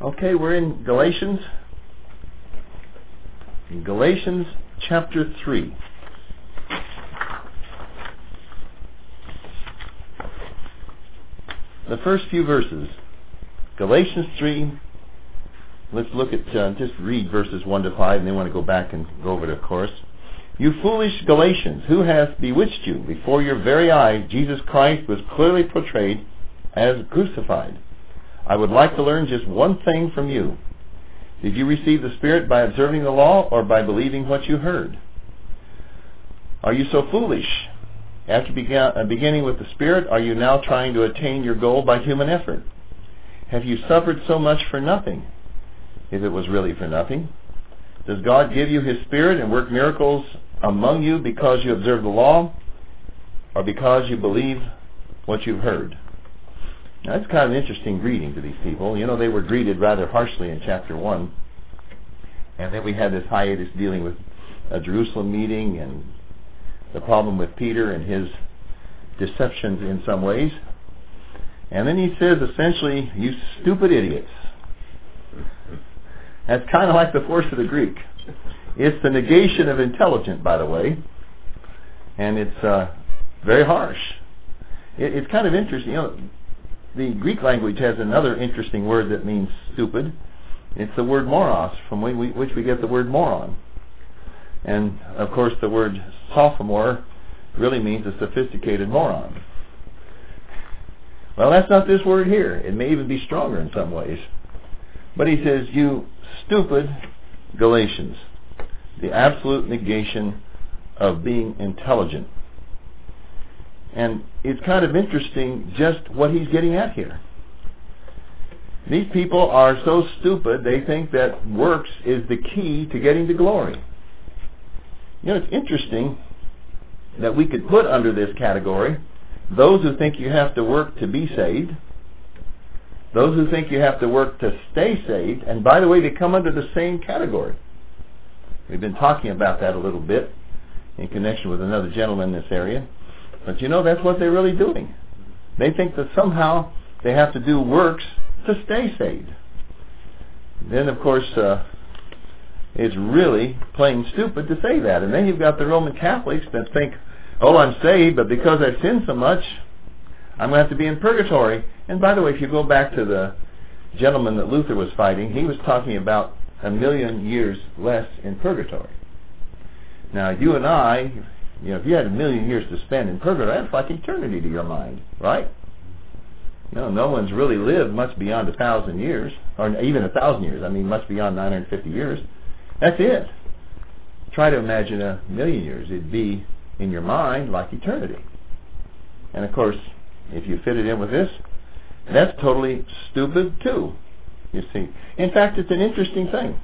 Okay, we're in Galatians. In Galatians chapter 3. The first few verses. Galatians 3. Let's look at, just read verses 1 to 5, and then want to go back and go over the course. You foolish Galatians, who hath bewitched you? Before your very eyes, Jesus Christ was clearly portrayed as crucified. I would like to learn just one thing from you. Did you receive the Spirit by observing the law or by believing what you heard? Are you so foolish? After beginning with the Spirit, are you now trying to attain your goal by human effort? Have you suffered so much for nothing, if it was really for nothing? Does God give you His Spirit and work miracles among you because you observe the law or because you believe what you've heard? Now, that's kind of an interesting greeting to these people. You know, they were greeted rather harshly in chapter 1. And then we had this hiatus dealing with a Jerusalem meeting and the problem with Peter and his deceptions in some ways. And then he says, essentially, you stupid idiots. That's kind of like the force of the Greek. It's the negation of intelligent, by the way. And it's very harsh. It's kind of interesting. You know, the Greek language has another interesting word that means stupid. It's the word moros, from which we get the word moron. And, of course, the word sophomore really means a sophisticated moron. Well, that's not this word here. It may even be stronger in some ways. But he says, you stupid Galatians. The absolute negation of being intelligent. And it's kind of interesting just what he's getting at here. These people are so stupid, they think that works is the key to getting to glory. You know, it's interesting that we could put under this category those who think you have to work to be saved, those who think you have to work to stay saved, and by the way, they come under the same category. We've been talking about that a little bit in connection with another gentleman in this area. But you know, that's what they're really doing. They think that somehow they have to do works to stay saved. Then, of course, it's really plain stupid to say that. And then you've got the Roman Catholics that think, oh, I'm saved, but because I've sinned so much, I'm going to have to be in purgatory. And by the way, if you go back to the gentleman that Luther was fighting, he was talking about 1,000,000 years less in purgatory. Now, you and I, you know, if you had 1,000,000 years to spend in purgatory, that's like eternity to your mind, right? You know, no one's really lived much beyond 1,000 years, or even 1,000 years. I mean, much beyond 950 years. That's it. Try to imagine 1,000,000 years. It'd be, in your mind, like eternity. And of course, if you fit it in with this, that's totally stupid too, you see. In fact, it's an interesting thing.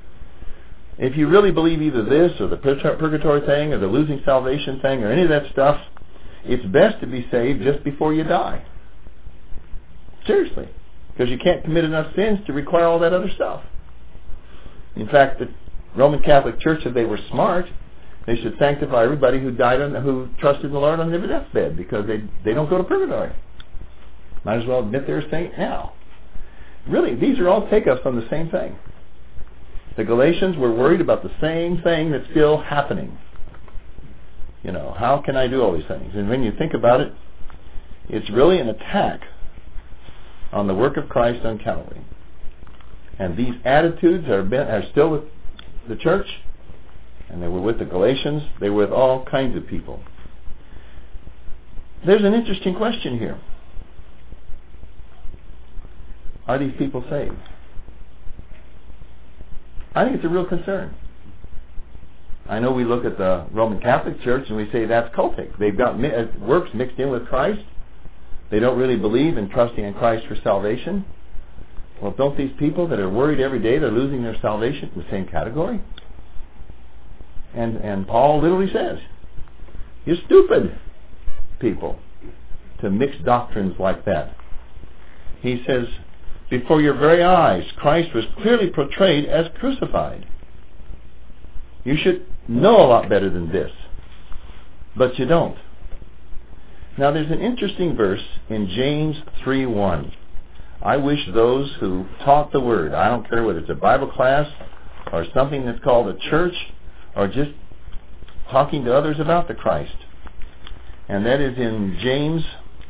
If you really believe either this or the purgatory thing or the losing salvation thing or any of that stuff, it's best to be saved just before you die. Seriously. Because you can't commit enough sins to require all that other stuff. In fact, the Roman Catholic Church said they were smart. They should sanctify everybody who died who trusted in the Lord on their deathbed because they don't go to purgatory. Might as well admit they're a saint now. Really, these are all take-ups on the same thing. The Galatians were worried about the same thing that's still happening. You know, how can I do all these things? And when you think about it, it's really an attack on the work of Christ on Calvary. And these attitudes are still with the church, and they were with the Galatians. They were with all kinds of people. There's an interesting question here. Are these people saved? I think it's a real concern. I know we look at the Roman Catholic Church and we say that's cultic. They've got works mixed in with Christ. They don't really believe in trusting in Christ for salvation. Well, don't these people that are worried every day they're losing their salvation in the same category? And Paul literally says, you're stupid people to mix doctrines like that. He says, before your very eyes, Christ was clearly portrayed as crucified. You should know a lot better than this, but you don't. Now there's an interesting verse in James 3:1. I wish those who taught the Word, I don't care whether it's a Bible class or something that's called a church or just talking to others about the Christ. And that is in James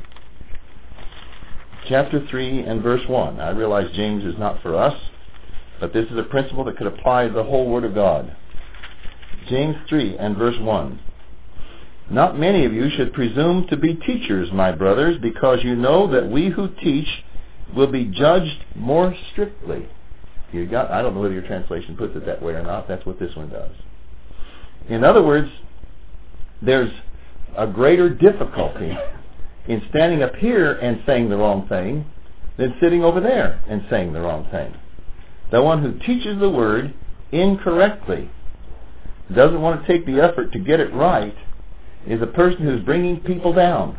chapter 3 and verse 1. I realize James is not for us, but this is a principle that could apply to the whole Word of God. James 3 and verse 1. Not many of you should presume to be teachers, my brothers, because you know that we who teach will be judged more strictly. I don't know whether your translation puts it that way or not. That's what this one does. In other words, there's a greater difficulty in standing up here and saying the wrong thing than sitting over there and saying the wrong thing. The one who teaches the Word incorrectly, doesn't want to take the effort to get it right, is a person who's bringing people down.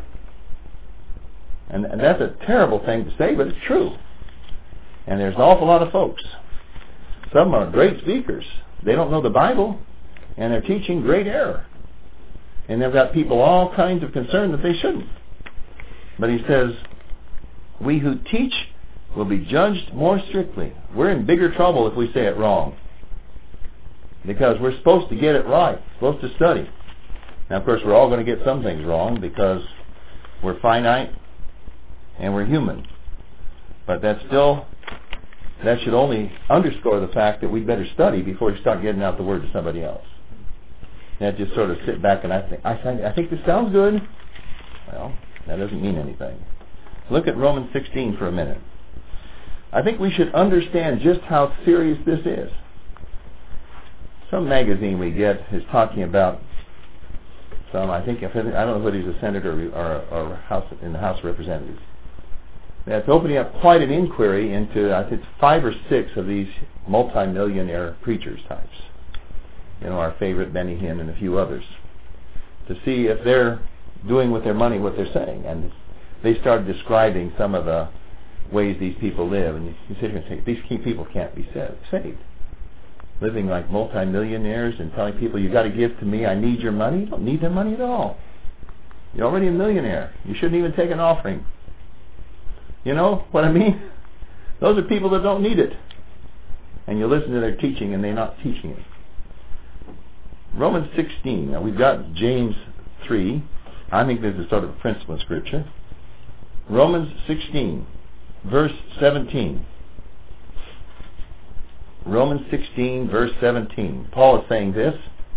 And that's a terrible thing to say, but it's true. And there's an awful lot of folks. Some are great speakers. They don't know the Bible, and they're teaching great error. And they've got people all kinds of concern that they shouldn't. But he says, we who teach will be judged more strictly. We're in bigger trouble if we say it wrong. Because we're supposed to get it right, supposed to study. Now, of course, we're all going to get some things wrong because we're finite and we're human. But that should only underscore the fact that we better study before we start getting out the Word to somebody else. Not just sort of sit back and I think this sounds good. Well, that doesn't mean anything. Look at Romans 16 for a minute. I think we should understand just how serious this is. Some magazine we get is talking about I don't know whether he's a senator or in the House of Representatives. That's opening up quite an inquiry into, I think, 5 or 6 of these multimillionaire preachers types. Our favorite Benny Hinn and a few others, to see if they're doing with their money what they're saying. And they started describing some of the ways these people live, and you sit here and say, these people can't be saved. Living like multimillionaires and telling people, you got to give to me, I need your money. You don't need their money at all. You're already a millionaire. You shouldn't even take an offering. You know what I mean? Those are people that don't need it. And you listen to their teaching and they're not teaching it. Romans 16. Now we've got James 3. I think this is sort of a principle in Scripture. Romans 16, verse 17. Romans 16, verse 17. Paul is saying this.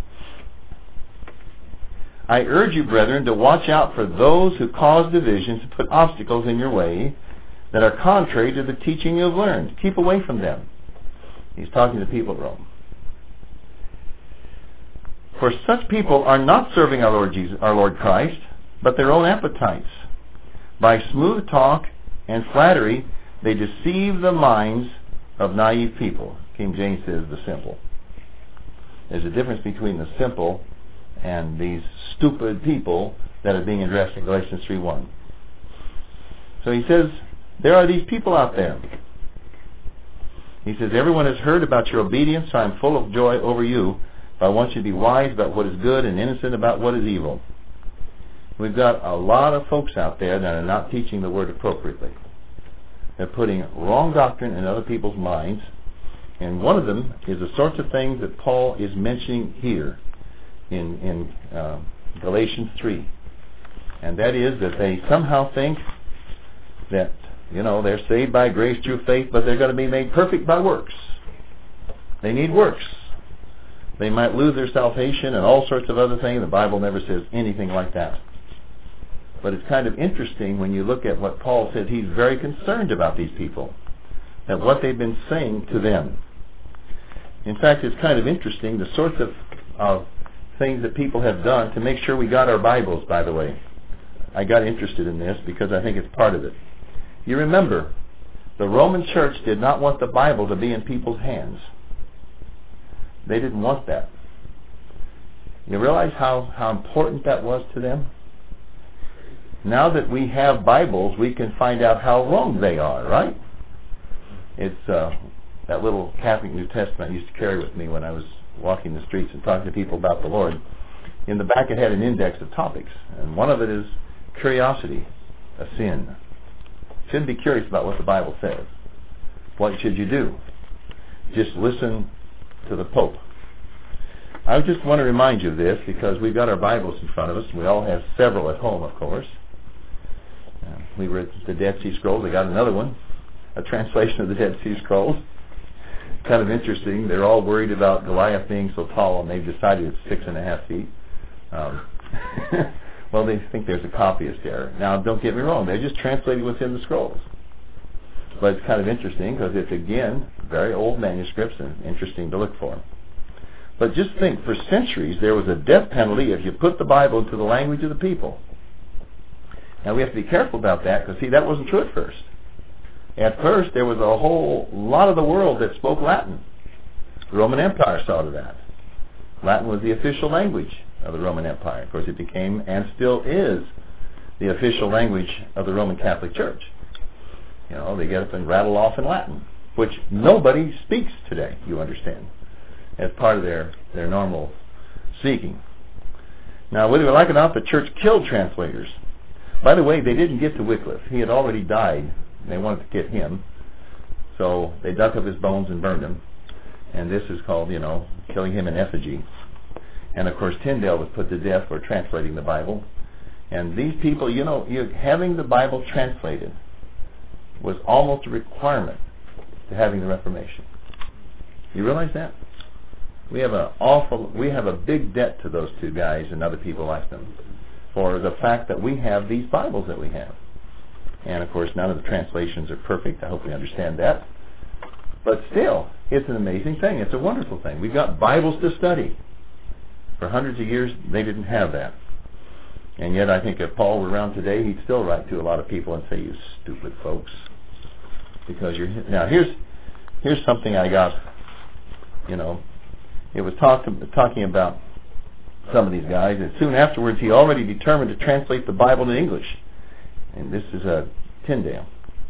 I urge you, brethren, to watch out for those who cause divisions and put obstacles in your way that are contrary to the teaching you have learned. Keep away from them. He's talking to people of Rome. For such people are not serving our Lord Christ, but their own appetites. By smooth talk and flattery, they deceive the minds of naive people. King James says the simple. There's a difference between the simple and these stupid people that are being addressed in Galatians 3:1. So he says, there are these people out there. He says, everyone has heard about your obedience, so I'm full of joy over you. But I want you to be wise about what is good and innocent about what is evil. We've got a lot of folks out there that are not teaching the Word appropriately. They're putting wrong doctrine in other people's minds. And one of them is the sorts of things that Paul is mentioning here in Galatians 3. And that is that they somehow think that, they're saved by grace through faith, but they're going to be made perfect by works. They need works. They might lose their salvation and all sorts of other things. The Bible never says anything like that. But it's kind of interesting when you look at what Paul says. He's very concerned about these people, at what they've been saying to them. In fact, it's kind of interesting, the sorts of things that people have done to make sure we got our Bibles, by the way. I got interested in this because I think it's part of it. You remember, the Roman Church did not want the Bible to be in people's hands. They didn't want that. You realize how important that was to them? Now that we have Bibles, we can find out how wrong they are, right? It's that little Catholic New Testament I used to carry with me when I was walking the streets and talking to people about the Lord. In the back it had an index of topics, and one of it is curiosity, a sin. Shouldn't be curious about what the Bible says. What should you do? Just listen to the Pope. I just want to remind you of this because we've got our Bibles in front of us. We all have several at home, of course. We read the Dead Sea Scrolls. They got another one, a translation of the Dead Sea Scrolls. Kind of interesting. They're all worried about Goliath being so tall, and they've decided it's 6.5 feet. Well, they think there's a copyist error. Now, don't get me wrong. They're just translating within the scrolls. But it's kind of interesting because it's, again, very old manuscripts and interesting to look for. But just think, for centuries, there was a death penalty if you put the Bible into the language of the people. Now, we have to be careful about that because, see, that wasn't true at first. At first, there was a whole lot of the world that spoke Latin. The Roman Empire saw to that. Latin was the official language of the Roman Empire. Of course, it became and still is the official language of the Roman Catholic Church. You know, they get up and rattle off in Latin, which nobody speaks today, you understand, as part of their normal speaking. Now, whether you like it or not, the church killed translators. By the way, they didn't get to Wycliffe. He had already died. They wanted to get him. So they dug up his bones and burned him. And this is called, killing him in effigy. And, of course, Tyndale was put to death for translating the Bible. And these people, having the Bible translated was almost a requirement to having the Reformation. You realize that? We have a big debt to those two guys and other people like them for the fact that we have these Bibles that we have. And, of course, none of the translations are perfect. I hope we understand that. But still, it's an amazing thing. It's a wonderful thing. We've got Bibles to study. For hundreds of years, they didn't have that. And yet, I think if Paul were around today, he'd still write to a lot of people and say, "You stupid folks." Because now, here's something I got. It was talking about some of these guys, and soon afterwards, he already determined to translate the Bible into English. And this is Tyndale.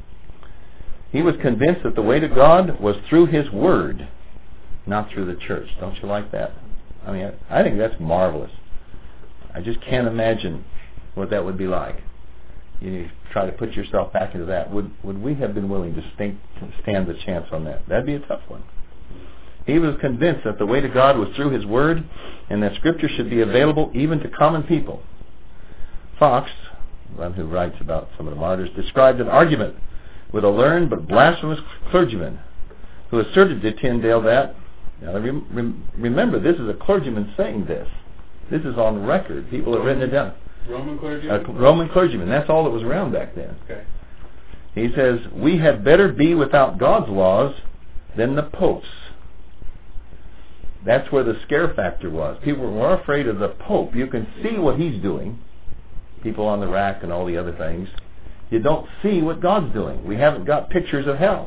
He was convinced that the way to God was through His Word, not through the church. Don't you like that? I mean, I think that's marvelous. I just can't imagine what that would be like. You try to put yourself back into that. Would we have been willing to stand the chance on that? That'd be a tough one. He was convinced that the way to God was through His Word, and that Scripture should be available even to common people. Fox, one who writes about some of the martyrs, described an argument with a learned but blasphemous clergyman who asserted to Tyndale that, now remember, this is a clergyman saying this. This is on record. People have written it down. Roman clergyman? A Roman clergyman. That's all that was around back then. Okay. He says, "We had better be without God's laws than the Pope's." That's where the scare factor was. People were more afraid of the Pope. You can see what he's doing. People on the rack and all the other things. You don't see what God's doing. We haven't got pictures of hell.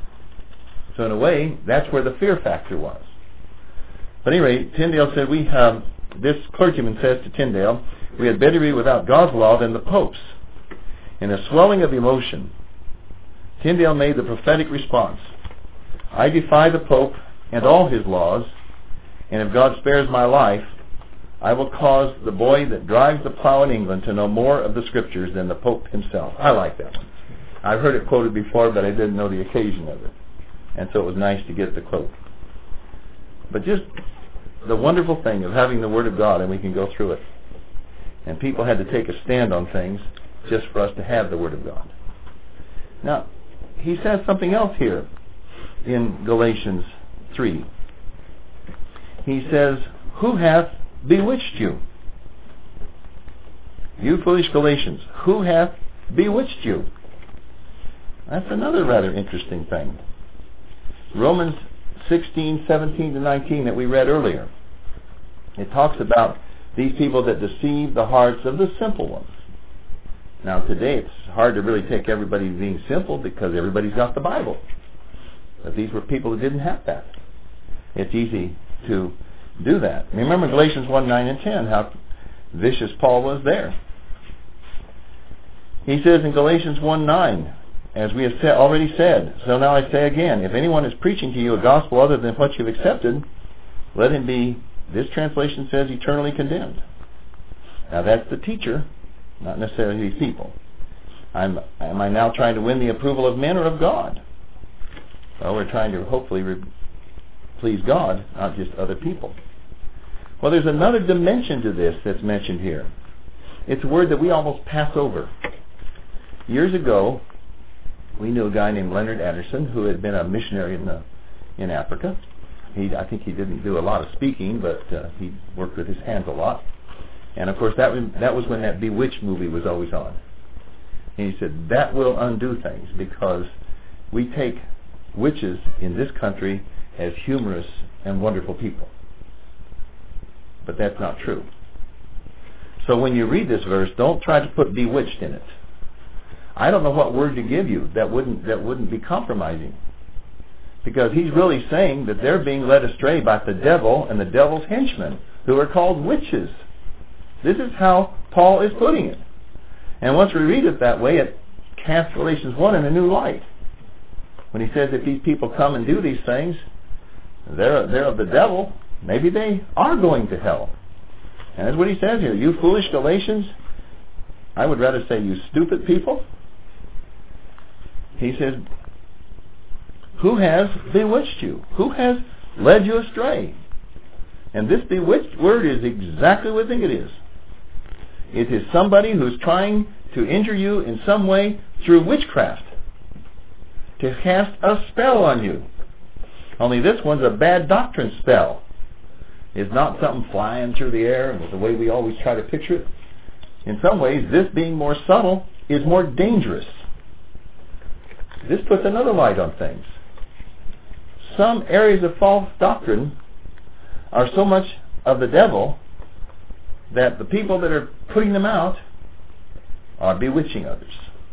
So in a way, that's where the fear factor was. But anyway, Tyndale said, this clergyman says to Tyndale, "We had better be without God's law than the Pope's." In a swelling of emotion, Tyndale made the prophetic response, "I defy the Pope and all his laws, and if God spares my life, I will cause the boy that drives the plow in England to know more of the Scriptures than the Pope himself." I like that one. I've heard it quoted before, but I didn't know the occasion of it. And so it was nice to get the quote. But just the wonderful thing of having the Word of God, and we can go through it. And people had to take a stand on things just for us to have the Word of God. Now, he says something else here in Galatians 3. He says, "Who hath bewitched you? You foolish Galatians, who hath bewitched you?" That's another rather interesting thing. Romans 16, 17 to 19 that we read earlier. It talks about these people that deceive the hearts of the simple ones. Now today it's hard to really take everybody being simple because everybody's got the Bible. But these were people who didn't have that. It's easy to do that. Remember Galatians 1, 9 and 10, how vicious Paul was there. He says in Galatians 1, 9, "As we have already said, so now I say again, if anyone is preaching to you a gospel other than what you've accepted, let him be," this translation says, "eternally condemned." Now that's the teacher, not necessarily these people. Am I now trying to win the approval of men or of God? Well, we're trying to hopefully please God, not just other people. Well, there's another dimension to this that's mentioned here. It's a word that we almost pass over. Years ago, we knew a guy named Leonard Anderson who had been a missionary in Africa. I think he didn't do a lot of speaking, but he worked with his hands a lot. And of course, that was when that Bewitched movie was always on. And he said, that will undo things, because we take witches in this country as humorous and wonderful people. But that's not true. So when you read this verse, don't try to put bewitched in it. I don't know what word to give you that wouldn't be compromising. Because he's really saying that they're being led astray by the devil and the devil's henchmen, who are called witches. This is how Paul is putting it. And once we read it that way, it casts Galatians 1 in a new light. When he says if these people come and do these things, they're of the devil, maybe they are going to hell. And that's what he says here. You foolish Galatians, I would rather say you stupid people. He says, who has bewitched you? Who has led you astray? And this bewitched word is exactly what I think it is. It is somebody who's trying to injure you in some way through witchcraft, to cast a spell on you. Only this one's a bad doctrine spell. It's not something flying through the air and the way we always try to picture it. In some ways, this being more subtle is more dangerous. This puts another light on things. Some areas of false doctrine are so much of the devil that the people that are putting them out are bewitching others.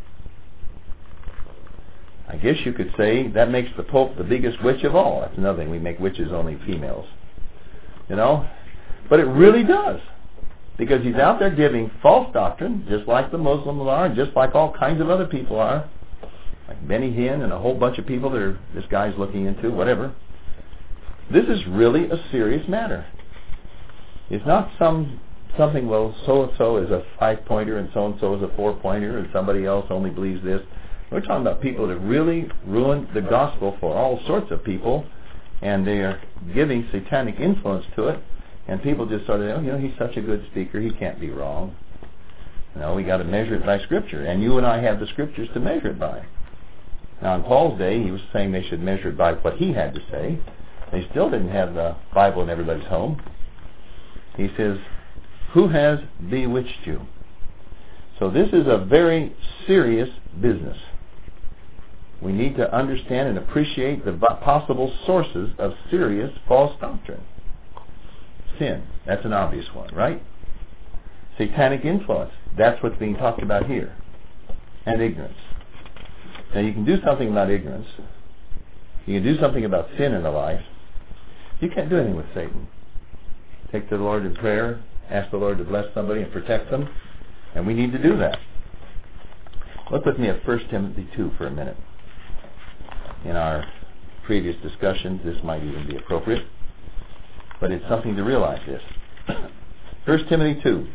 I guess you could say that makes the Pope the biggest witch of all. That's another thing. We make witches only females. You know? But it really does. Because he's out there giving false doctrine, just like the Muslims are, and just like all kinds of other people are. Like Benny Hinn and a whole bunch of people that this guy's looking into, whatever. This is really a serious matter. It's not something, well, so-and-so is a 5-pointer and so-and-so is a 4-pointer and somebody else only believes this. We're talking about people that have really ruined the gospel for all sorts of people, and they are giving satanic influence to it, and people just sort of, he's such a good speaker, he can't be wrong. We got to measure it by Scripture, and you and I have the Scriptures to measure it by. Now, in Paul's day, he was saying they should measure it by what he had to say. They still didn't have the Bible in everybody's home. He says, who has bewitched you? So this is a very serious business. We need to understand and appreciate the possible sources of serious false doctrine. Sin, that's an obvious one, right? Satanic influence, that's what's being talked about here. And ignorance. Now you can do something about ignorance. You can do something about sin in the life. You can't do anything with Satan. Take to the Lord in prayer, ask the Lord to bless somebody and protect them, and we need to do that. Look with me at 1 Timothy 2 for a minute. In our previous discussions, this might even be appropriate, but it's something to realize this. 1 Timothy 2,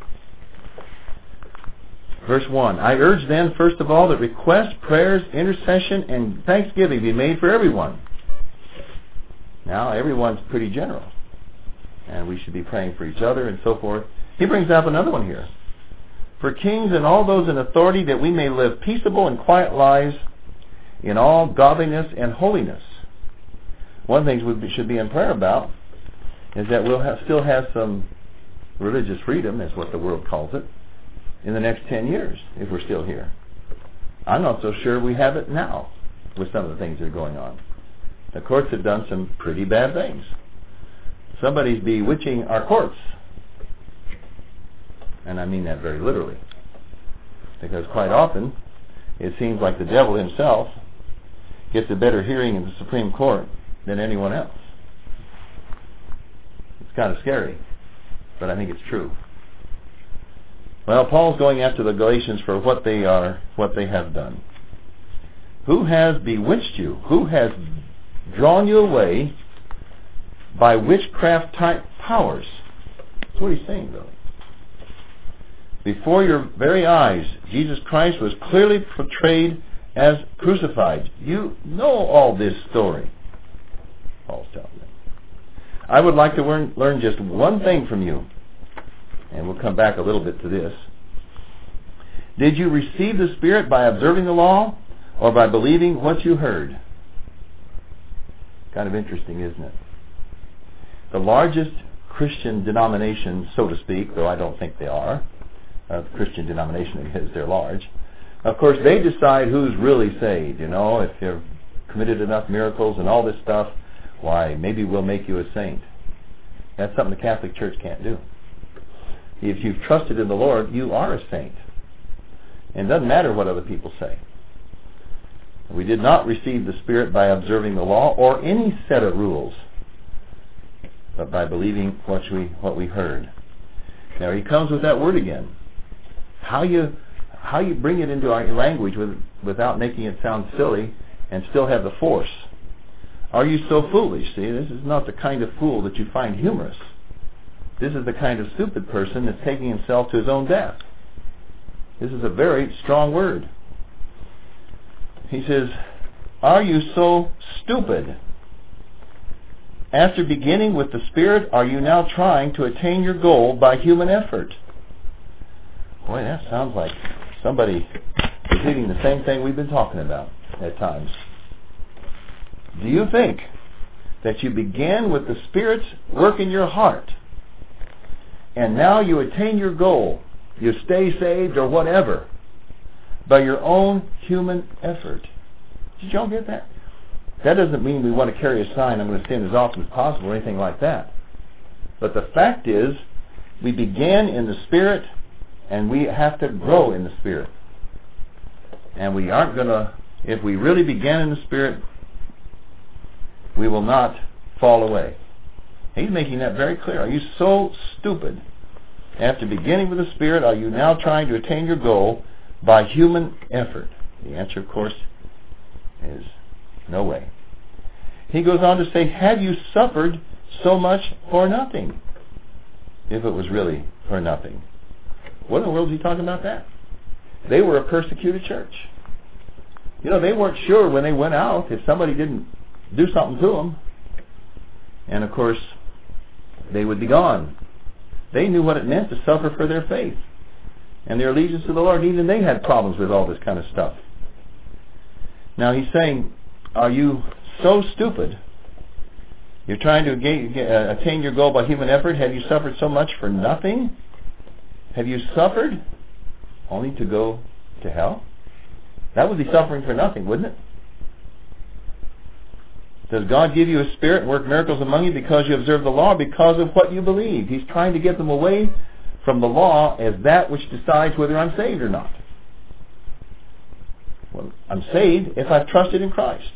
verse 1. I urge then, first of all, that requests, prayers, intercession, and thanksgiving be made for everyone. Now, everyone's pretty general, and we should be praying for each other and so forth. He brings up another one here. For kings and all those in authority, that we may live peaceable and quiet lives in all godliness and holiness. One thing we should be in prayer about is that we'll still have some religious freedom, is what the world calls it, in the next 10 years, if we're still here. I'm not so sure we have it now with some of the things that are going on. The courts have done some pretty bad things. Somebody's bewitching our courts. And I mean that very literally. Because quite often, it seems like the devil himself gets a better hearing in the Supreme Court than anyone else. It's kind of scary, but I think it's true. Well, Paul's going after the Galatians for what they have done. Who has bewitched you? Who has drawn you away by witchcraft type powers? That's what he's saying, though. Before your very eyes, Jesus Christ was clearly portrayed as crucified. You know all this story. Paul's telling them. I would like to learn just one thing from you, and we'll come back a little bit to this. Did you receive the Spirit by observing the law or by believing what you heard? Kind of interesting, isn't it? The largest Christian denomination, so to speak, though I don't think they are, Christian denomination is they're large. Of course, they decide who's really saved. You know, if you've committed enough miracles and all this stuff, why, maybe we'll make you a saint. That's something the Catholic Church can't do. If you've trusted in the Lord, you are a saint. And it doesn't matter what other people say. We did not receive the Spirit by observing the law or any set of rules, but by believing what we heard. Now he comes with that word again. How you bring it into our language without making it sound silly and still have the force. Are you so foolish? See, this is not the kind of fool that you find humorous. This is the kind of stupid person that's taking himself to his own death. This is a very strong word. He says, are you so stupid? After beginning with the Spirit, are you now trying to attain your goal by human effort? Boy, that sounds like somebody repeating the same thing we've been talking about at times. Do you think that you began with the Spirit's work in your heart, and now you attain your goal, you stay saved or whatever, by your own human effort? Did y'all get that? That doesn't mean we want to carry a sign, I'm going to sin as often as possible or anything like that. But the fact is, we began in the Spirit, and we have to grow in the Spirit. And we aren't going to, if we really began in the Spirit, we will not fall away. He's making that very clear. Are you so stupid? After beginning with the Spirit, are you now trying to attain your goal by human effort? The answer, of course, is no way. He goes on to say, have you suffered so much for nothing? If it was really for nothing. What in the world is he talking about that? They were a persecuted church. You know, they weren't sure when they went out if somebody didn't do something to them. And of course, they would be gone. They knew what it meant to suffer for their faith and their allegiance to the Lord. Even they had problems with all this kind of stuff. Now he's saying, are you so stupid? You're trying to attain your goal by human effort. Have you suffered so much for nothing? Have you suffered only to go to hell? That would be suffering for nothing, wouldn't it? Does God give you a Spirit and work miracles among you because you observe the law, because of what you believe? He's trying to get them away from the law as that which decides whether I'm saved or not. Well, I'm saved if I've trusted in Christ.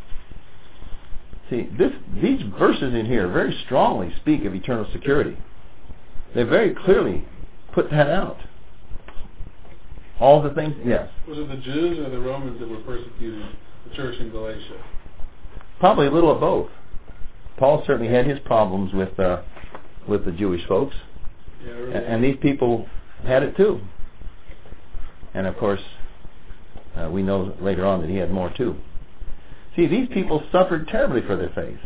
See, these verses in here very strongly speak of eternal security. They very clearly put that out. All the things, yes. Was it the Jews or the Romans that were persecuting the church in Galatia? Probably a little of both. Paul certainly had his problems with the Jewish folks, and these people had it too. And of course, we know later on that he had more too. See, these people suffered terribly for their faith.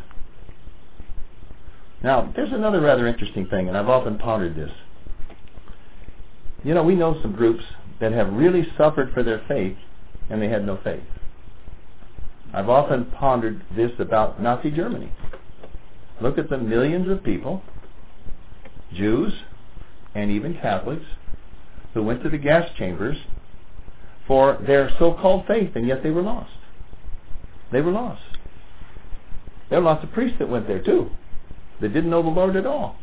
Now, there's another rather interesting thing, and I've often pondered this. You know, we know some groups that have really suffered for their faith, and they had no faith. I've often pondered this about Nazi Germany. Look at the millions of people, Jews and even Catholics, who went to the gas chambers for their so-called faith, and yet they were lost. They were lost. There were lots of priests that went there too, that didn't know the Lord at all.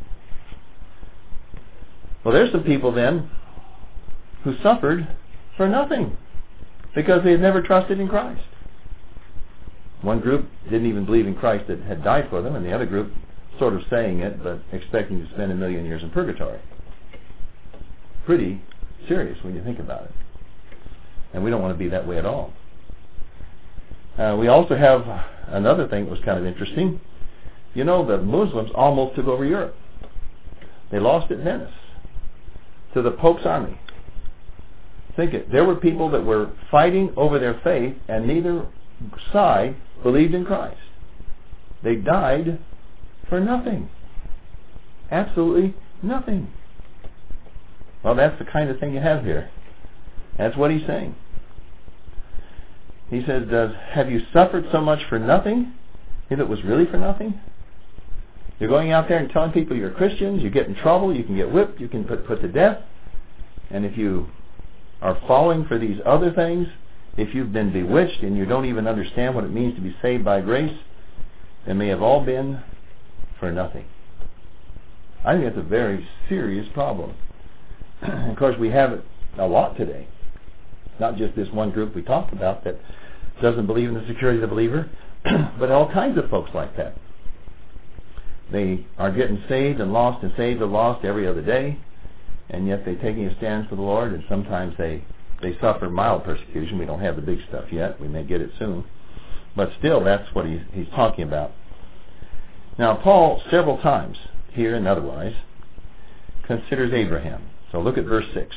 Well, there's some people then who suffered for nothing because they had never trusted in Christ. One group didn't even believe in Christ that had died for them, and the other group sort of saying it, but expecting to spend 1,000,000 years in purgatory. Pretty serious when you think about it. And we don't want to be that way at all. We also have another thing that was kind of interesting. You know, the Muslims almost took over Europe. They lost at Venice to the Pope's army. Think it. There were people that were fighting over their faith, and neither side believed in Christ. They died for nothing. Absolutely nothing. Well, that's the kind of thing you have here. That's what he's saying. He says, have you suffered so much for nothing? If it was really for nothing? You're going out there and telling people you're Christians, you get in trouble, you can get whipped, you can put to death. And if you are falling for these other things, if you've been bewitched and you don't even understand what it means to be saved by grace, it may have all been for nothing. I think that's a very serious problem. Of course, we have it a lot today. Not just this one group we talked about that doesn't believe in the security of the believer, but all kinds of folks like that. They are getting saved and lost every other day, and yet they're taking a stand for the Lord, and sometimes they suffer mild persecution. We don't have the big stuff yet. We may get it soon. But still, that's what he's talking about. Now, Paul, several times, here and otherwise, considers Abraham. So look at verse 6.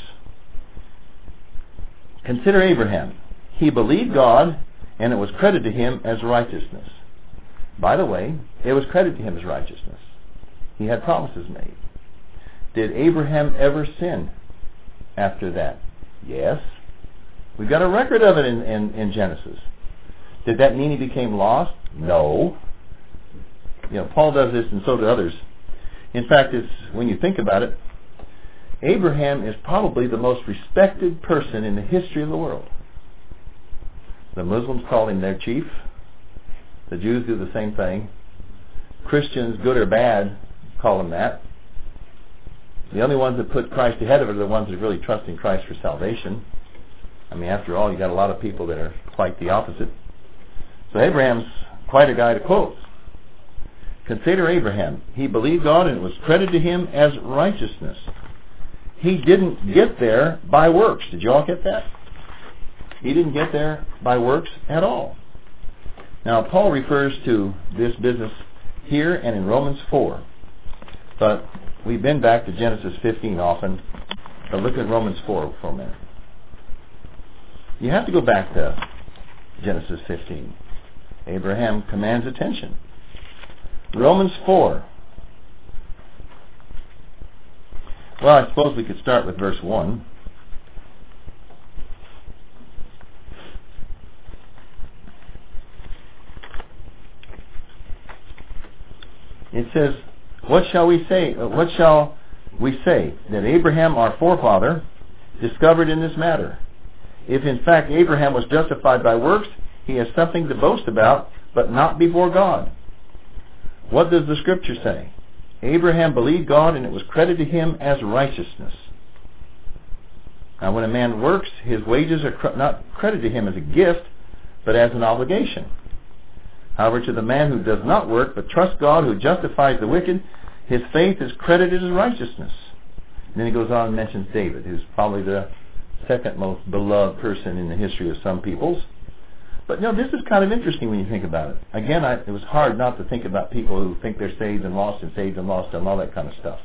Consider Abraham. He believed God, and it was credited to him as righteousness. By the way, it was credited to him as righteousness. He had promises made. Did Abraham ever sin after that? Yes. We've got a record of it in Genesis. Did that mean he became lost? No. Paul does this, and so do others. In fact, it's when you think about it, Abraham is probably the most respected person in the history of the world. The Muslims call him their chief. The Jews do the same thing. Christians, good or bad, call him that. The only ones that put Christ ahead of it are the ones that really trust in Christ for salvation. I mean, after all, you got a lot of people that are quite the opposite. So Abraham's quite a guy to quote. Consider Abraham. He believed God, and it was credited to him as righteousness. He didn't get there by works. Did you all get that? He didn't get there by works at all. Now, Paul refers to this business here and in Romans 4. But we've been back to Genesis 15 often. So look at Romans 4 for a minute. You have to go back to Genesis 15. Abraham commands attention. Romans 4. Well, I suppose we could start with verse 1. It says, What shall we say that Abraham our forefather discovered in this matter? If in fact Abraham was justified by works, he has something to boast about, but not before God. What does the Scripture say? Abraham believed God, and it was credited to him as righteousness. Now, when a man works, his wages are not credited to him as a gift, but as an obligation. However, to the man who does not work, but trusts God who justifies the wicked, his faith is credited as righteousness. And then he goes on and mentions David, who's probably the second most beloved person in the history of some peoples. But this is kind of interesting when you think about it. Again, it was hard not to think about people who think they're saved and lost and all that kind of stuff.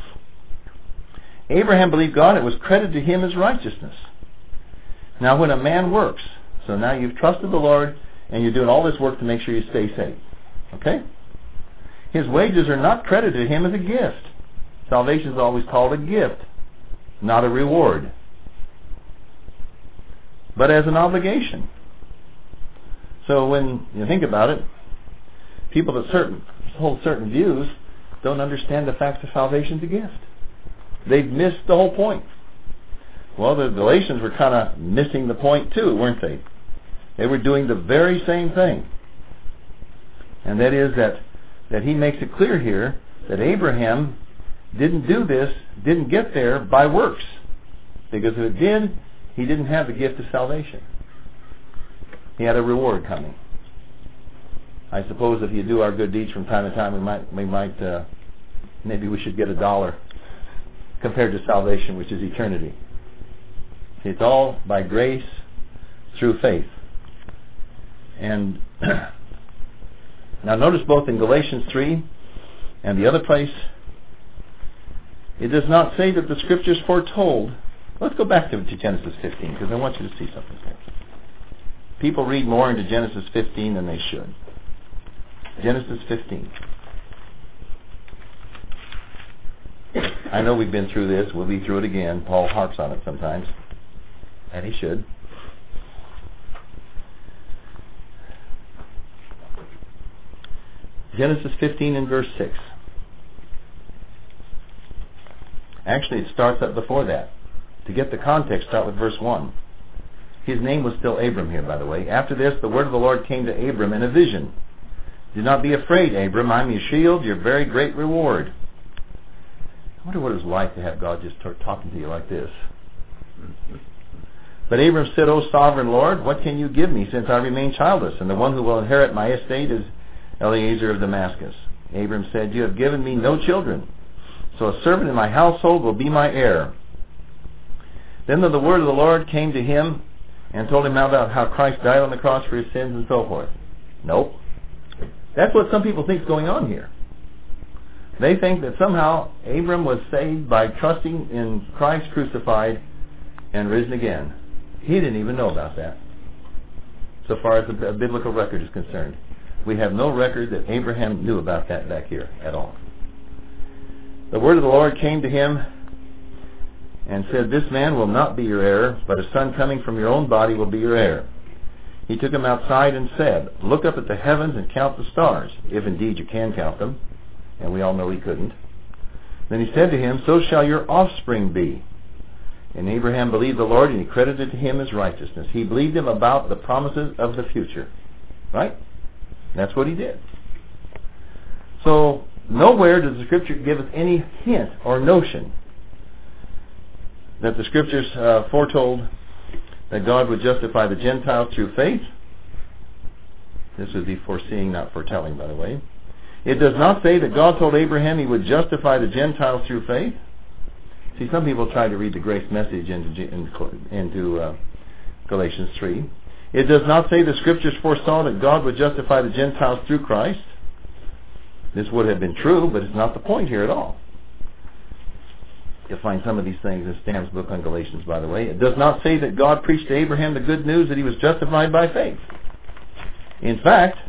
Abraham believed God, it was credited to him as righteousness. Now, when a man works, so now you've trusted the Lord, and you're doing all this work to make sure you stay safe. Okay? His wages are not credited to him as a gift. Salvation is always called a gift, not a reward, but as an obligation. So when you think about it, people that hold certain views don't understand the fact that salvation is a gift. They've missed the whole point. Well, the Galatians were kind of missing the point too, weren't they? They were doing the very same thing. And that is that he makes it clear here that Abraham didn't get there by works. Because if it did, he didn't have the gift of salvation. He had a reward coming. I suppose if you do our good deeds from time to time, maybe we should get $1 compared to salvation, which is eternity. It's all by grace through faith. And now notice both in Galatians 3 and the other place, it does not say that the Scriptures foretold Let's go back to Genesis 15, because I want you to see something here. People read more into Genesis 15 than they should. Genesis 15. I know we've been through this. We'll be through it again. Paul harps on it sometimes, and he should. Genesis 15 and verse 6. Actually, it starts up before that. To get the context, start with verse 1. His name was still Abram here, by the way. After this, the word of the Lord came to Abram in a vision. Do not be afraid, Abram. I'm your shield, your very great reward. I wonder what it's like to have God just start talking to you like this. But Abram said, O sovereign Lord, what can you give me since I remain childless? And the one who will inherit my estate is Eliezer of Damascus. Abram said, you have given me no children, so a servant in my household will be my heir. Then the word of the Lord came to him and told him about how Christ died on the cross for his sins and so forth. Nope. That's what some people think is going on here. They think that somehow Abram was saved by trusting in Christ crucified and risen again. He didn't even know about that, so far as the biblical record is concerned. We have no record that Abraham knew about that back here at all. The word of the Lord came to him and said, this man will not be your heir, but a son coming from your own body will be your heir. He took him outside and said, look up at the heavens and count the stars, if indeed you can count them. And we all know he couldn't. Then he said to him, so shall your offspring be. And Abraham believed the Lord, and he credited to him as righteousness. He believed him about the promises of the future. Right? That's what he did. So, nowhere does the Scripture give us any hint or notion that the Scriptures foretold that God would justify the Gentiles through faith. This would be foreseeing, not foretelling, by the way. It does not say that God told Abraham he would justify the Gentiles through faith. See, some people try to read the grace message into Galatians 3. It does not say the Scriptures foresaw that God would justify the Gentiles through Christ. This would have been true, but it's not the point here at all. You'll find some of these things in Stam's book on Galatians, by the way. It does not say that God preached to Abraham the good news that he was justified by faith. In fact,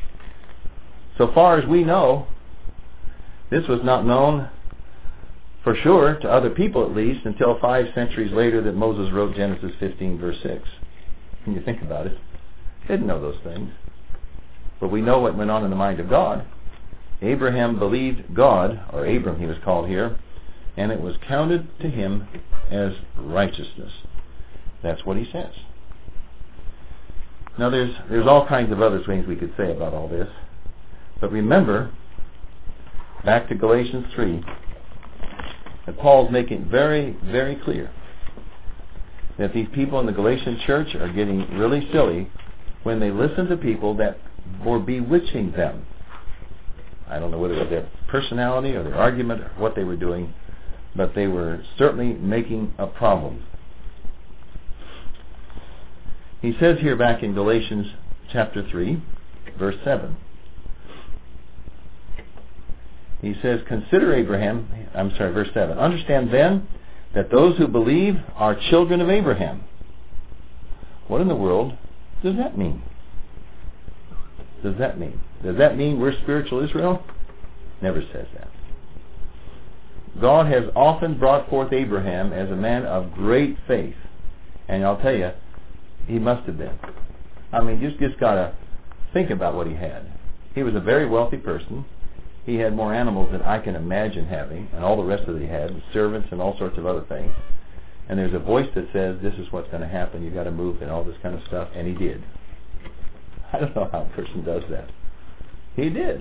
so far as we know, this was not known for sure, to other people at least, until 5 centuries later that Moses wrote Genesis 15, verse 6. When you think about it, they didn't know those things. But we know what went on in the mind of God. Abraham believed God, or Abram he was called here, and it was counted to him as righteousness. That's what he says. Now there's all kinds of other things we could say about all this. But remember, back to Galatians 3, that Paul's making very, very clear that these people in the Galatian church are getting really silly when they listen to people that were bewitching them. I don't know whether it was their personality or their argument or what they were doing, but they were certainly making a problem. He says here back in Galatians chapter 3, verse 7. He says, verse 7. Understand then that those who believe are children of Abraham. What in the world does that mean? Does that mean we're spiritual Israel? Never says that. God has often brought forth Abraham as a man of great faith. And I'll tell you, he must have been. I mean, you just got to think about what he had. He was a very wealthy person. He had more animals than I can imagine having, and all the rest of it he had, servants and all sorts of other things. And there's a voice that says, this is what's going to happen, you've got to move and all this kind of stuff, and he did. I don't know how a person does that. He did.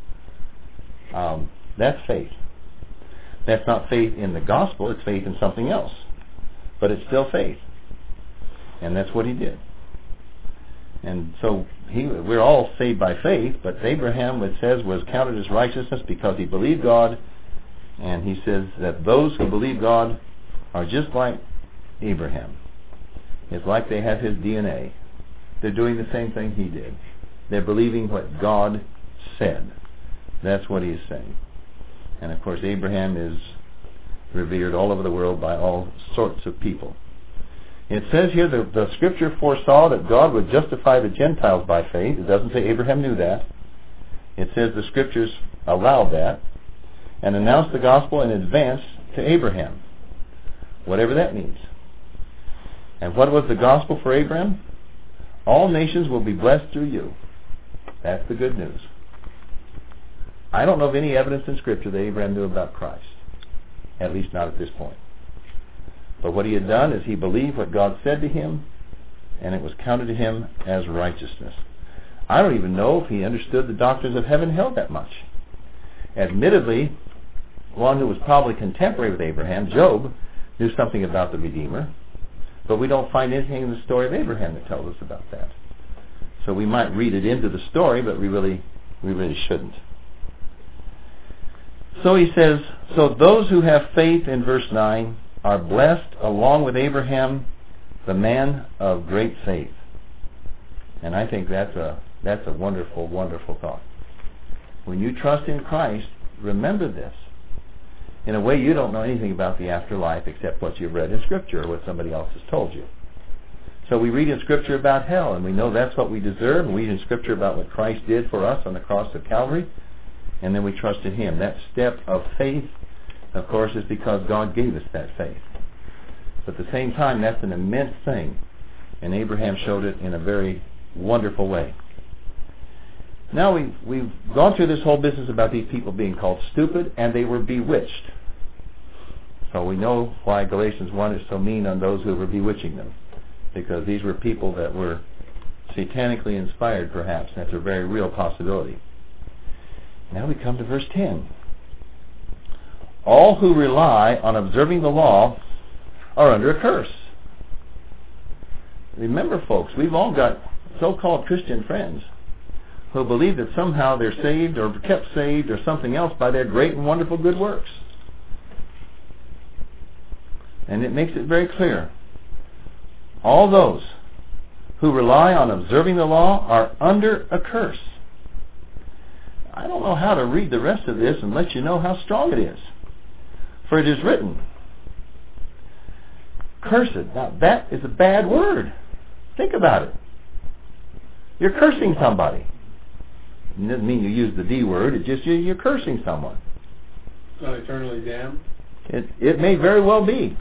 That's faith. That's not faith in the gospel, it's faith in something else. But it's still faith. And that's what he did. And so we're all saved by faith, but Abraham, it says, was counted as righteousness because he believed God. And he says that those who believe God are just like Abraham. It's like they have his DNA. They're doing the same thing he did. They're believing what God said. That's what he's saying. And of course Abraham is revered all over the world by all sorts of people. It says here that the Scripture foresaw that God would justify the Gentiles by faith. It doesn't say Abraham knew that. It says the Scriptures allowed that and announced the gospel in advance to Abraham, whatever that means. And what was the gospel for Abraham? All nations will be blessed through you. That's the good news. I don't know of any evidence in Scripture that Abraham knew about Christ, at least not at this point. But what he had done is he believed what God said to him, and it was counted to him as righteousness. I don't even know if he understood the doctrines of heaven and hell that much. Admittedly, one who was probably contemporary with Abraham, Job, knew something about the Redeemer, but we don't find anything in the story of Abraham that tells us about that. So we might read it into the story, but we really shouldn't. So he says, so those who have faith in verse 9 are blessed along with Abraham, the man of great faith. And I think that's a wonderful, wonderful thought. When you trust in Christ, remember this. In a way, you don't know anything about the afterlife except what you've read in Scripture or what somebody else has told you. So we read in Scripture about hell, and we know that's what we deserve, and we read in Scripture about what Christ did for us on the cross of Calvary, and then we trust in Him. That step of faith, of course, is because God gave us that faith. But at the same time, that's an immense thing, and Abraham showed it in a very wonderful way. Now we've gone through this whole business about these people being called stupid, and they were bewitched. So we know why Galatians 1 is so mean on those who were bewitching them, because these were people that were satanically inspired, perhaps. That's a very real possibility. Now we come to verse 10. All who rely on observing the law are under a curse. Remember, folks, we've all got so-called Christian friends who believe that somehow they're saved or kept saved or something else by their great and wonderful good works. And it makes it very clear. All those who rely on observing the law are under a curse. I don't know how to read the rest of this and let you know how strong it is. For it is written, cursed. Now that is a bad word. Think about it. You're cursing somebody. It doesn't mean you use the D word. It just you're cursing someone. It's not eternally damned. It may very well be.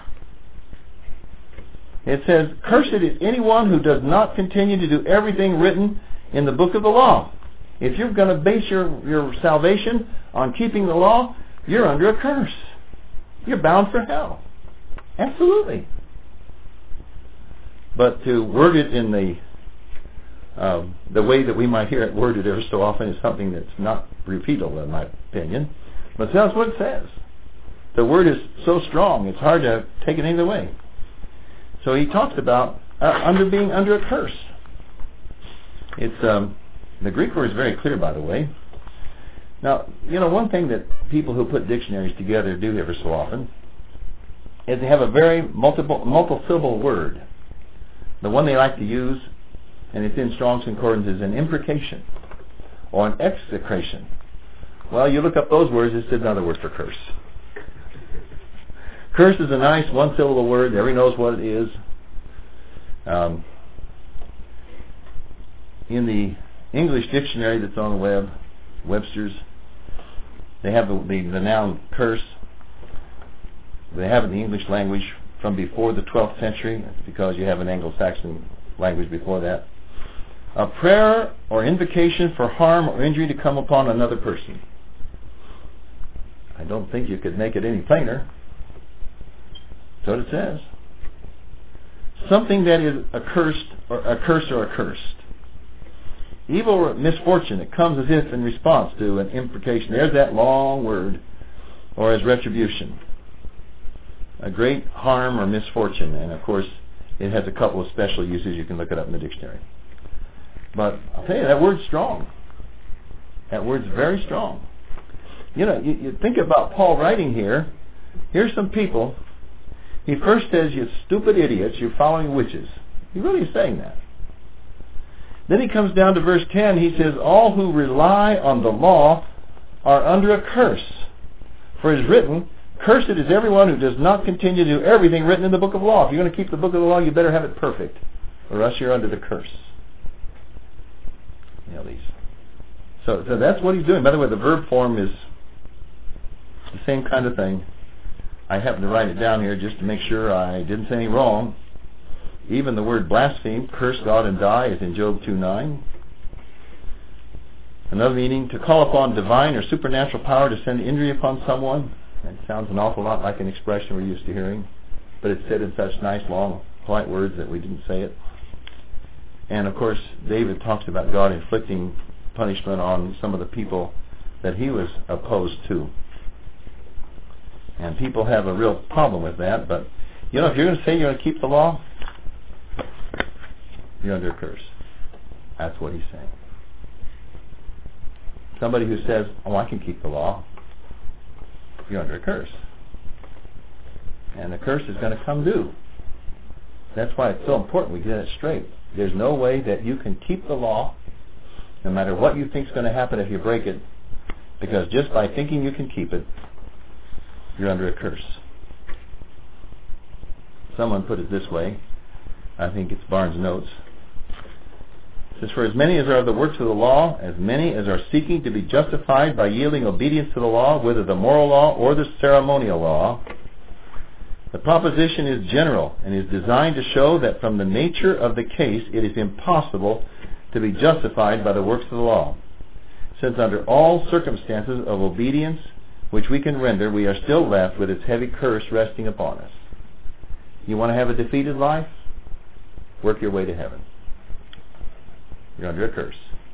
It says, cursed is anyone who does not continue to do everything written in the book of the law. If you're going to base your salvation on keeping the law, you're under a curse. You're bound for hell. Absolutely. But to word it in the way that we might hear it worded ever so often is something that's not repeatable in my opinion. But that's what it says. The word is so strong, it's hard to take it any other way. So he talks about being under a curse. It's the Greek word is very clear, by the way. Now, one thing that people who put dictionaries together do ever so often is they have a very multi-syllable word. The one they like to use, and it's in Strong's Concordance, is an imprecation or an execration. Well, you look up those words, it's another word for curse. Curse is a nice one-syllable word. Everybody knows what it is. In the English dictionary that's on the web, Webster's, they have the noun curse. They have it in the English language from before the 12th century. That's because you have an Anglo-Saxon language before that. A prayer or invocation for harm or injury to come upon another person. I don't think you could make it any plainer. That's what it says. Something that is accursed or a curse or accursed. Evil or misfortune, it comes as if in response to an imprecation. There's that long word. Or as retribution. A great harm or misfortune. And of course, it has a couple of special uses. You can look it up in the dictionary. But I'll tell you, that word's strong. That word's very strong. You think about Paul writing here. Here's some people. He first says, you stupid idiots, you're following witches. He really is saying that. Then he comes down to verse 10. He says, all who rely on the law are under a curse. For it is written, Cursed is everyone who does not continue to do everything written in the book of law. If you're going to keep the book of the law, you better have it perfect, or else you're under the curse. So that's what he's doing. By the way, the verb form is the same kind of thing. I happened to write it down here just to make sure I didn't say any wrong. Even the word blaspheme, curse God and die, is in Job 2:9. Another meaning, to call upon divine or supernatural power to send injury upon someone. That sounds an awful lot like an expression we're used to hearing, but it's said in such nice, long, polite words that we didn't say it. And of course, David talks about God inflicting punishment on some of the people that he was opposed to. And people have a real problem with that, but if you're going to say you're going to keep the law, you're under a curse. That's what he's saying. Somebody who says, I can keep the law, you're under a curse. And the curse is going to come due. That's why it's so important we get it straight. There's no way that you can keep the law, no matter what you think is going to happen if you break it, because just by thinking you can keep it, you're under a curse. Someone put it this way, I think it's Barnes' Notes. It says, for as many as are of the works of the law, as many as are seeking to be justified by yielding obedience to the law, whether the moral law or the ceremonial law, the proposition is general and is designed to show that from the nature of the case it is impossible to be justified by the works of the law, since under all circumstances of obedience which we can render, we are still left with its heavy curse resting upon us. You want to have a defeated life? Work your way to heaven. You're under a curse.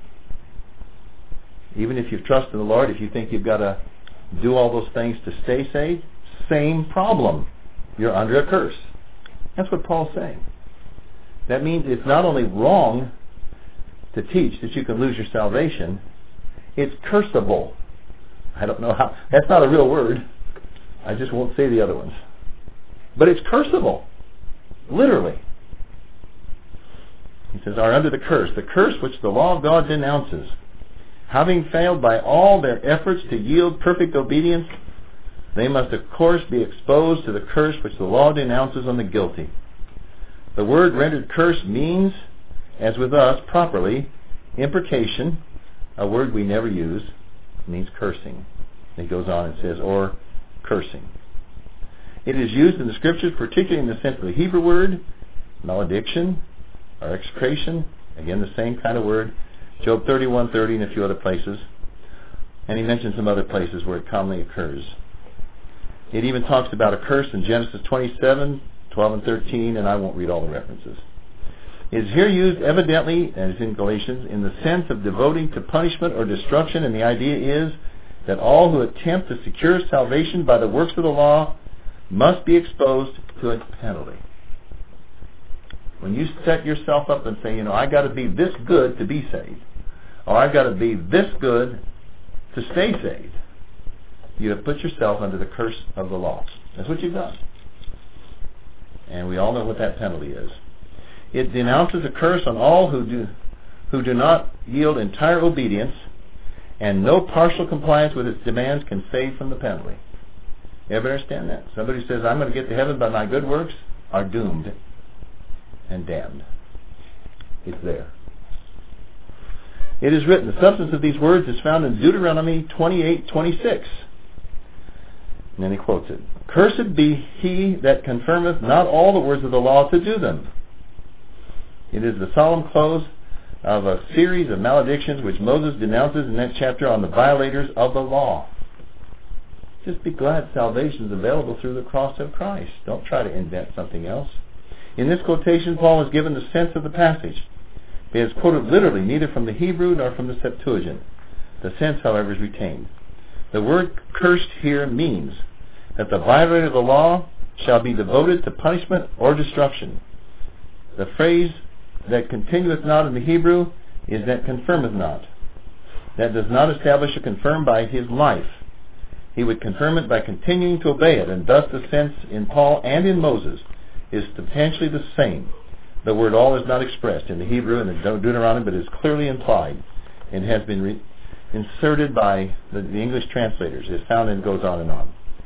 Even if you've trusted the Lord, if you think you've got to do all those things to stay saved, same problem. You're under a curse. That's what Paul's saying. That means it's not only wrong to teach that you can lose your salvation, it's curseable. I don't know how. That's not a real word. I just won't say the other ones. But it's curseable. Literally. He says, are under the curse which the law of God denounces. Having failed by all their efforts to yield perfect obedience, they must of course be exposed to the curse which the law denounces on the guilty. The word rendered curse means, as with us properly, imprecation, a word we never use, means cursing. It goes on and says, or cursing. It is used in the Scriptures, particularly in the sense of the Hebrew word, malediction, or execration. Again, the same kind of word. Job 31:30 and a few other places. And he mentions some other places where it commonly occurs. It even talks about a curse in Genesis 27, 12 and 13, and I won't read all the references. It is here used evidently, as in Galatians, in the sense of devoting to punishment or destruction, and the idea is that all who attempt to secure salvation by the works of the law must be exposed to its penalty. When you set yourself up and say, I got to be this good to be saved, or I've got to be this good to stay saved, you have put yourself under the curse of the law. That's what you've done. And we all know what that penalty is. It denounces a curse on all who do not yield entire obedience, and no partial compliance with its demands can save from the penalty. You ever understand that? Somebody says, I'm going to get to heaven by my good works, are doomed and damned. It's there. It is written, the substance of these words is found in Deuteronomy 28:26. And then he quotes it. Cursed be he that confirmeth not all the words of the law to do them. It is the solemn close of a series of maledictions which Moses denounces in that chapter on the violators of the law. Just be glad salvation is available through the cross of Christ. Don't try to invent something else. In this quotation, Paul is given the sense of the passage. He has quoted literally neither from the Hebrew nor from the Septuagint. The sense, however, is retained. The word cursed here means that the violator of the law shall be devoted to punishment or destruction. The phrase that continueth not in the Hebrew is that confirmeth not. That does not establish or confirm by his life. He would confirm it by continuing to obey it, and thus the sense in Paul and in Moses is substantially the same. The word all is not expressed in the Hebrew and the Deuteronomy, but is clearly implied and has been inserted by the English translators. It's found and goes on and on.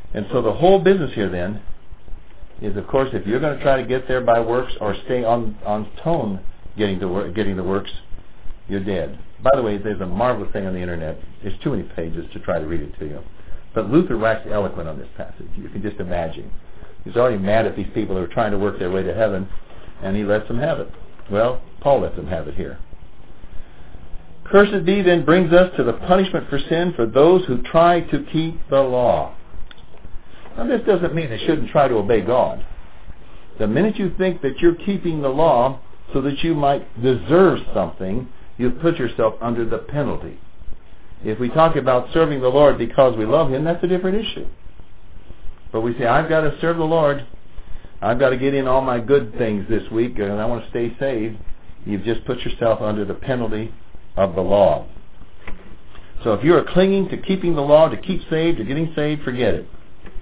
And so the whole business here then is, of course, if you're going to try to get there by works or stay on tone getting the works, you're dead. By the way, there's a marvelous thing on the internet. There's too many pages to try to read it to you. But Luther waxed eloquent on this passage. You can just imagine. He's already mad at these people who are trying to work their way to heaven, and he lets them have it. Well, Paul lets them have it here. Cursed be then brings us to the punishment for sin for those who try to keep the law. Now this doesn't mean they shouldn't try to obey God. The minute you think that you're keeping the law so that you might deserve something, you put yourself under the penalty. If we talk about serving the Lord because we love Him, that's a different issue. But we say, I've got to serve the Lord. I've got to get in all my good things this week, and I want to stay saved. You've just put yourself under the penalty of the law. So if you're clinging to keeping the law to keep saved or getting saved, forget it.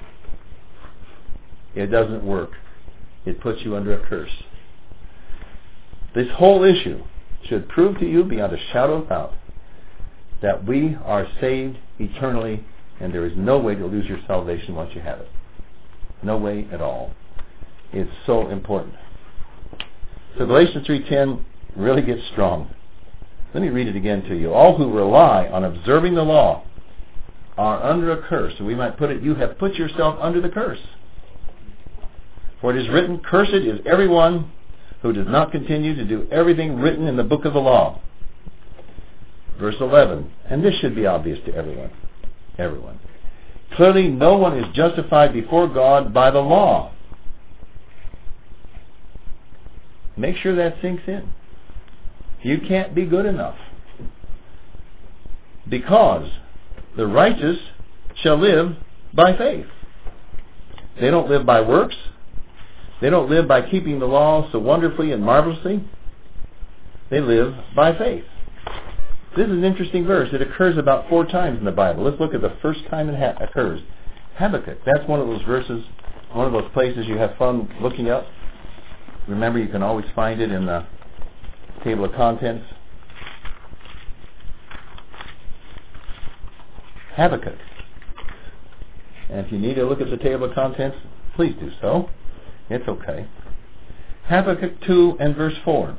It doesn't work. It puts you under a curse. This whole issue should prove to you beyond a shadow of doubt that we are saved eternally, and there is no way to lose your salvation once you have it. No way at all. It's so important. So Galatians 3:10 really gets strong. Let me read it again to you. All who rely on observing the law are under a curse. So we might put it, you have put yourself under the curse. For it is written, cursed is everyone who does not continue to do everything written in the book of the law. Verse 11, and this should be obvious to everyone. Everyone. Clearly no one is justified before God by the law. Make sure that sinks in. You can't be good enough. Because the righteous shall live by faith. They don't live by works. They don't live by keeping the law so wonderfully and marvelously. They live by faith. This is an interesting verse. It occurs about 4 times in the Bible. Let's look at the first time it occurs. Habakkuk. That's one of those verses, one of those places you have fun looking up. Remember, you can always find it in the table of contents. Habakkuk. And if you need to look at the table of contents, please do so. It's okay. Habakkuk 2 and verse 4.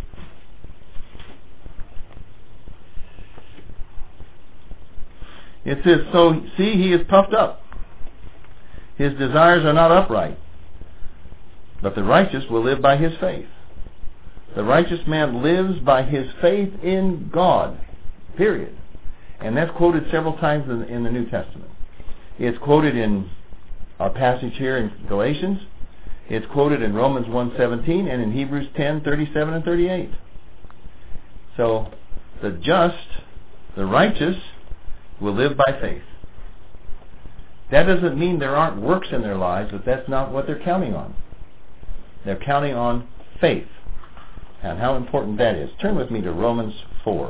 It says, so see, he is puffed up. His desires are not upright. But the righteous will live by his faith. The righteous man lives by his faith in God. Period. And that's quoted several times in the New Testament. It's quoted in our passage here in Galatians. It's quoted in Romans 1:17 and in Hebrews 10:37 and 38. So the just, the righteous, will live by faith. That doesn't mean there aren't works in their lives, but that's not what they're counting on. They're counting on faith. And how important that is. Turn with me to Romans 4.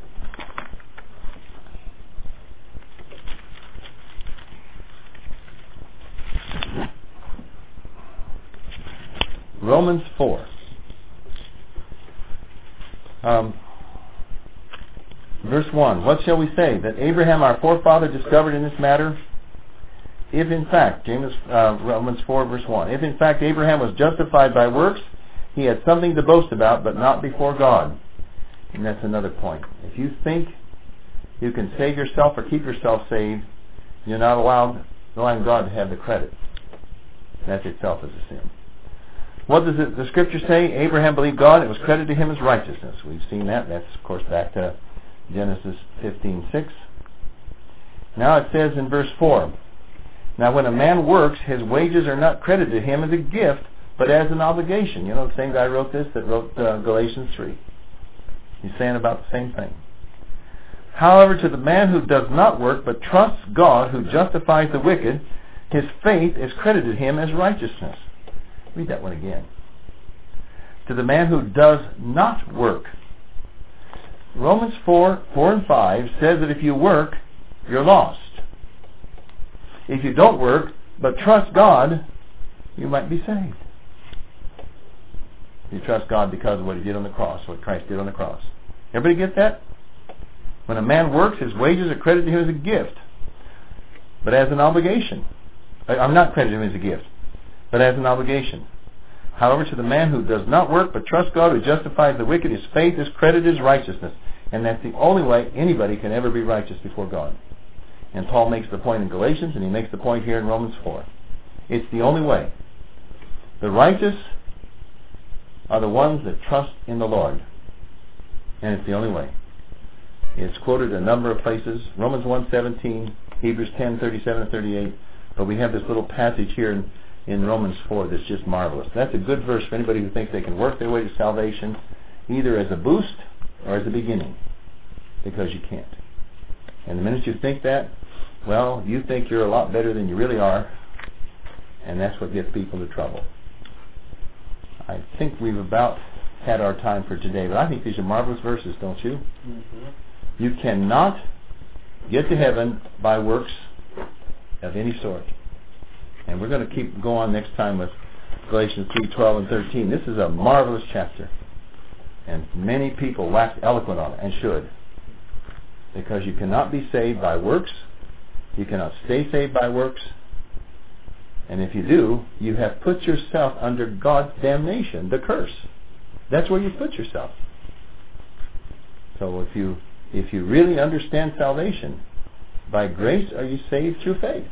Romans 4. Verse 1. What shall we say? That Abraham our forefather discovered in this matter? If in fact, Romans 4 verse 1. If in fact Abraham was justified by works, he had something to boast about, but not before God. And that's another point. If you think you can save yourself or keep yourself saved, you're not allowing God to have the credit. That itself is a sin. What does the Scripture say? Abraham believed God, it was credited to him as righteousness. We've seen that. That's, of course, back to Genesis 15:6. Now it says in verse 4, now when a man works, his wages are not credited to him as a gift, but as an obligation. You know, the same guy wrote this that wrote Galatians 3. He's saying about the same thing. However, to the man who does not work, but trusts God, who justifies the wicked, his faith is credited to him as righteousness. Read that one again. To the man who does not work. Romans 4 and 5 says that if you work, you're lost. If you don't work, but trust God, you might be saved. You trust God because of what He did on the cross, what Christ did on the cross. Everybody get that? When a man works, his wages are credited to him as a gift, but as an obligation. I'm not crediting him as a gift, but as an obligation. However, to the man who does not work but trusts God who justifies the wicked, his faith is credited as righteousness. And that's the only way anybody can ever be righteous before God. And Paul makes the point in Galatians, and he makes the point here in Romans 4. It's the only way. The righteous are the ones that trust in the Lord. And it's the only way. It's quoted a number of places. Romans 1:17, Hebrews 10:37 and 38. But we have this little passage here in Romans 4 that's just marvelous. That's a good verse for anybody who thinks they can work their way to salvation, either as a boost or as a beginning. Because you can't. And the minute you think that, well, you think you're a lot better than you really are. And that's what gets people into trouble. I think we've about had our time for today, but I think these are marvelous verses, don't you? Mm-hmm. You cannot get to heaven by works of any sort. And we're going to keep going on next time with Galatians 3:12 and 13. This is a marvelous chapter. And many people wax eloquent on it, and should. Because you cannot be saved by works. You cannot stay saved by works. And if you do, you have put yourself under God's damnation, the curse. That's where you put yourself. So if you really understand salvation, by grace are you saved through faith.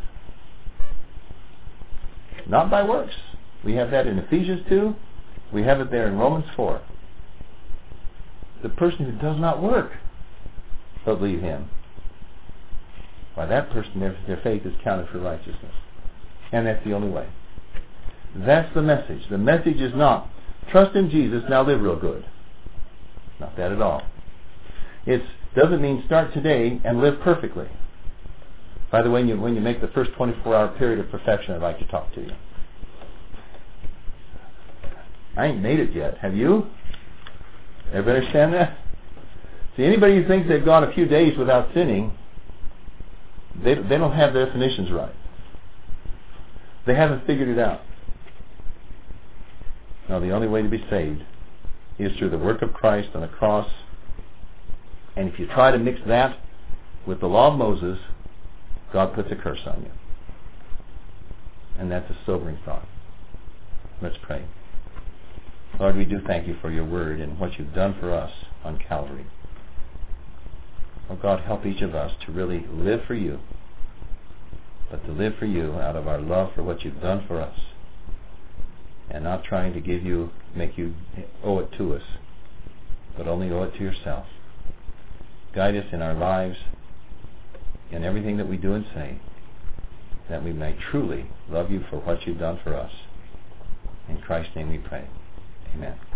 Not by works. We have that in Ephesians 2. We have it there in Romans 4. The person who does not work, believe him. By that person, their faith is counted for righteousness. And that's the only way. That's the message. The message is not, trust in Jesus, now live real good. Not that at all. It doesn't mean start today and live perfectly. By the way, when you make the first 24-hour period of perfection, I'd like to talk to you. I ain't made it yet. Have you? Everybody understand that? See, anybody who thinks they've gone a few days without sinning, they don't have the definitions right. They haven't figured it out. No, the only way to be saved is through the work of Christ on the cross. And if you try to mix that with the law of Moses, God puts a curse on you. And that's a sobering thought. Let's pray. Lord, we do thank you for your word and what you've done for us on Calvary. Oh God, help each of us to really live for you, but to live for you out of our love for what you've done for us, and not trying to make you owe it to us, but only owe it to yourself. Guide us in our lives, in everything that we do and say, that we may truly love you for what you've done for us. In Christ's name we pray. Amen.